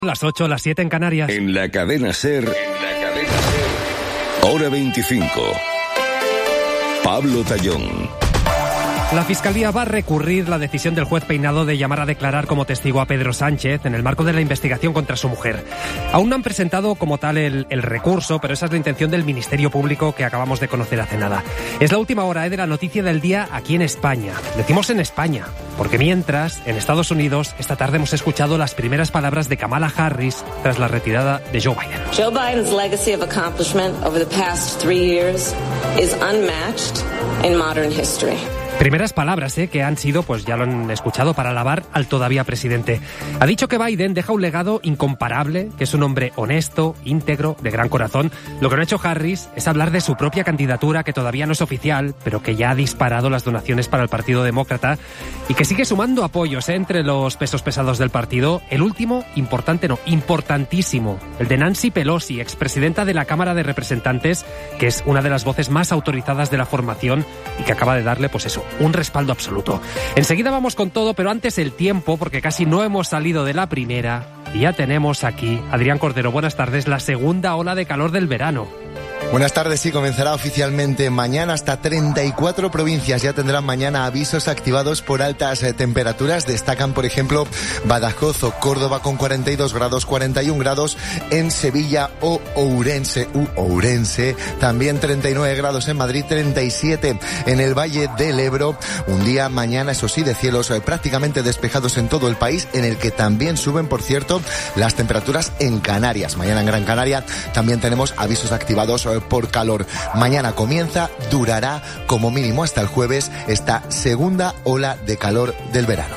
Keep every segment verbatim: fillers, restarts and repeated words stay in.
Las ocho, las siete en Canarias. En la cadena SER, en la cadena SER, hora veinticinco. Pablo Tallón. La Fiscalía va a recurrir la decisión del juez Peinado de llamar a declarar como testigo a Pedro Sánchez en el marco de la investigación contra su mujer. Aún no han presentado como tal el, el recurso, pero esa es la intención del Ministerio Público que acabamos de conocer hace nada. Es la última hora eh, de la noticia del día aquí en España. Decimos en España, porque mientras, en Estados Unidos, esta tarde hemos escuchado las primeras palabras de Kamala Harris tras la retirada de Joe Biden. Joe Biden's legacy of accomplishment over the past three years is unmatched in modern history. Primeras palabras eh, que han sido, pues ya lo han escuchado, para alabar al todavía presidente. Ha dicho que Biden deja un legado incomparable, que es un hombre honesto, íntegro, de gran corazón. Lo que no ha hecho Harris es hablar de su propia candidatura, que todavía no es oficial, pero que ya ha disparado las donaciones para el Partido Demócrata y que sigue sumando apoyos eh, entre los pesos pesados del partido. El último, importante no, importantísimo, el de Nancy Pelosi, expresidenta de la Cámara de Representantes, que es una de las voces más autorizadas de la formación y que acaba de darle, pues eso, un respaldo absoluto. Enseguida vamos con todo, pero antes el tiempo, porque casi no hemos salido de la primera. Y ya tenemos aquí, Adrián Cordero, buenas tardes, la segunda ola de calor del verano. Buenas tardes, sí, comenzará oficialmente mañana. Hasta treinta y cuatro provincias ya tendrán mañana avisos activados por altas eh, temperaturas. Destacan, por ejemplo, Badajoz o Córdoba con cuarenta y dos grados, cuarenta y un grados en Sevilla o Ourense, u Ourense. También treinta y nueve grados en Madrid, treinta y siete en el Valle del Ebro. Un día mañana, eso sí, de cielos eh, prácticamente despejados en todo el país, en el que también suben, por cierto, las temperaturas en Canarias. Mañana en Gran Canaria también tenemos avisos activados eh, por calor. Mañana comienza, durará como mínimo hasta el jueves esta segunda ola de calor del verano.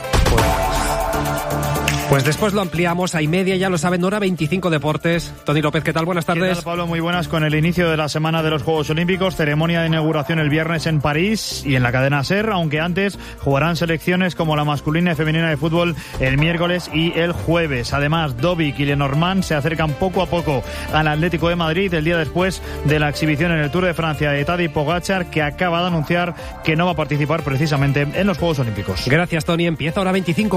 Pues después lo ampliamos a y media, ya lo saben, hora veinticinco Deportes. Tony López, ¿qué tal? Buenas tardes. ¿Qué tal, Pablo? Muy buenas. Con el inicio de la semana de los Juegos Olímpicos, ceremonia de inauguración el viernes en París y en la cadena SER, aunque antes jugarán selecciones como la masculina y femenina de fútbol el miércoles y el jueves. Además, Dovic y Lenormand se acercan poco a poco al Atlético de Madrid el día después de la exhibición en el Tour de Francia de Tadej Pogačar, que acaba de anunciar que no va a participar precisamente en los Juegos Olímpicos. Gracias, Tony. Empieza hora veinticinco.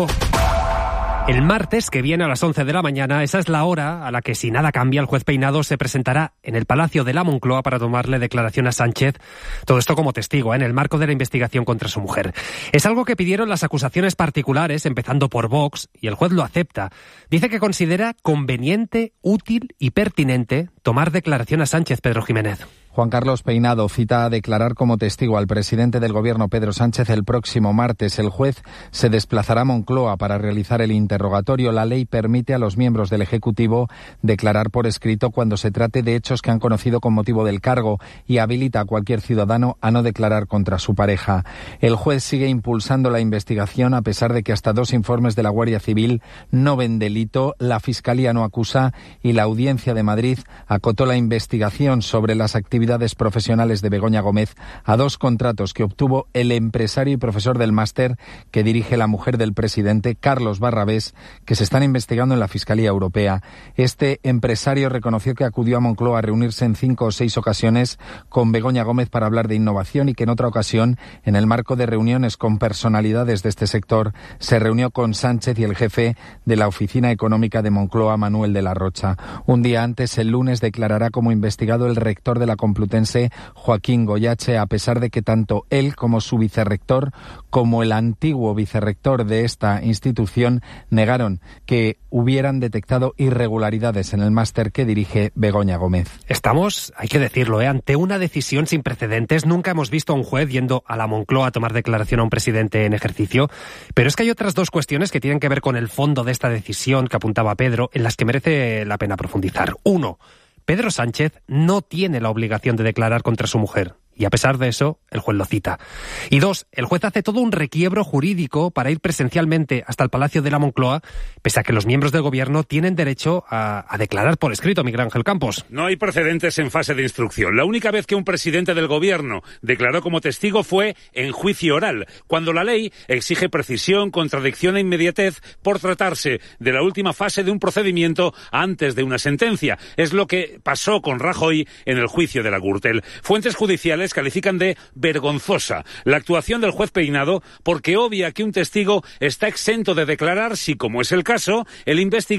El martes, que viene a las once de la mañana, esa es la hora a la que, si nada cambia, el juez Peinado se presentará en el Palacio de la Moncloa para tomarle declaración a Sánchez. Todo esto como testigo, ¿eh? en el marco de la investigación contra su mujer. Es algo que pidieron las acusaciones particulares, empezando por Vox, y el juez lo acepta. Dice que considera conveniente, útil y pertinente tomar declaración a Sánchez, Pedro Jiménez. Juan Carlos Peinado cita a declarar como testigo al presidente del Gobierno, Pedro Sánchez, el próximo martes. El juez se desplazará a Moncloa para realizar el interrogatorio. La ley permite a los miembros del Ejecutivo declarar por escrito cuando se trate de hechos que han conocido con motivo del cargo y habilita a cualquier ciudadano a no declarar contra su pareja. El juez sigue impulsando la investigación a pesar de que hasta dos informes de la Guardia Civil no ven delito, la Fiscalía no acusa y la Audiencia de Madrid acotó la investigación sobre las actividades profesionales de Begoña Gómez a dos contratos que obtuvo el empresario y profesor del máster que dirige la mujer del presidente, Carlos Barrabés, que se están investigando en la Fiscalía Europea. Este empresario reconoció que acudió a Moncloa a reunirse en cinco o seis ocasiones con Begoña Gómez para hablar de innovación y que en otra ocasión, en el marco de reuniones con personalidades de este sector, se reunió con Sánchez y el jefe de la Oficina Económica de Moncloa, Manuel de la Rocha. Un día antes, el lunes, declarará como investigado el rector de la Complutense, Joaquín Goyache, a pesar de que tanto él como su vicerrector, como el antiguo vicerrector de esta institución, negaron que hubieran detectado irregularidades en el máster que dirige Begoña Gómez. Estamos, hay que decirlo, ¿eh? ante una decisión sin precedentes. Nunca hemos visto a un juez yendo a la Moncloa a tomar declaración a un presidente en ejercicio. Pero es que hay otras dos cuestiones que tienen que ver con el fondo de esta decisión que apuntaba Pedro, en las que merece la pena profundizar. Uno, Pedro Sánchez no tiene la obligación de declarar contra su mujer. Y a pesar de eso, el juez lo cita. Y dos, el juez hace todo un requiebro jurídico para ir presencialmente hasta el Palacio de la Moncloa, pese a que los miembros del Gobierno tienen derecho a, a declarar por escrito, Miguel Ángel Campos. No hay precedentes en fase de instrucción. La única vez que un presidente del Gobierno declaró como testigo fue en juicio oral, cuando la ley exige precisión, contradicción e inmediatez por tratarse de la última fase de un procedimiento antes de una sentencia. Es lo que pasó con Rajoy en el juicio de la Gürtel. Fuentes judiciales califican de vergonzosa la actuación del juez Peinado porque obvia que un testigo está exento de declarar si, como es el caso, el investigador